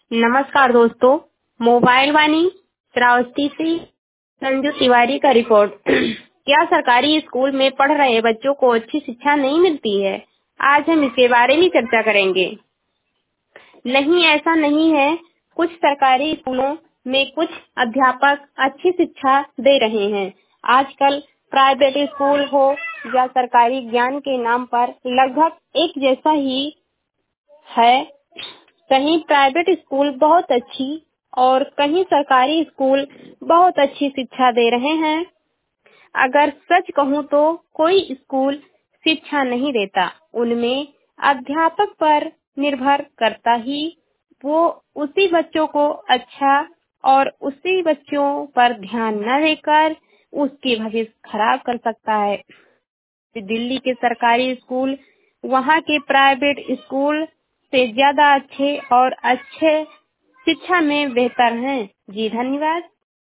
नमस्कार दोस्तों, मोबाइल वाणी श्रावस्ती से संजू तिवारी का रिपोर्ट। क्या सरकारी स्कूल में पढ़ रहे बच्चों को अच्छी शिक्षा नहीं मिलती है? आज हम इसके बारे में चर्चा करेंगे। नहीं, ऐसा नहीं है। कुछ सरकारी स्कूलों में कुछ अध्यापक अच्छी शिक्षा दे रहे हैं। आजकल प्राइवेट स्कूल हो या सरकारी, ज्ञान के नाम पर लगभग एक जैसा ही है। कहीं प्राइवेट स्कूल बहुत अच्छी और कहीं सरकारी स्कूल बहुत अच्छी शिक्षा दे रहे हैं। अगर सच कहूँ तो कोई स्कूल शिक्षा नहीं देता, उनमें अध्यापक पर निर्भर करता ही वो उसी बच्चों को अच्छा और उसी बच्चों पर ध्यान न देकर उसकी भविष्य खराब कर सकता है। दिल्ली के सरकारी स्कूल वहाँ के प्राइवेट स्कूल से ज्यादा अच्छे और अच्छे शिक्षा में बेहतर हैं। जी धन्यवाद।